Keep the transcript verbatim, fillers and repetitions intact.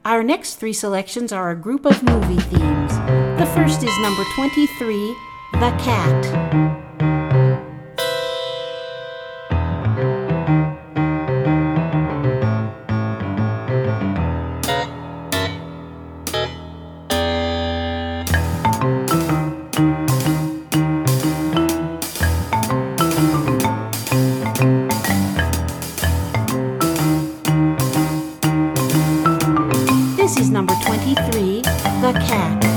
Our next three selections are a group of movie themes. The first is number twenty-three, The Cat. This is number twenty-three, The Cat.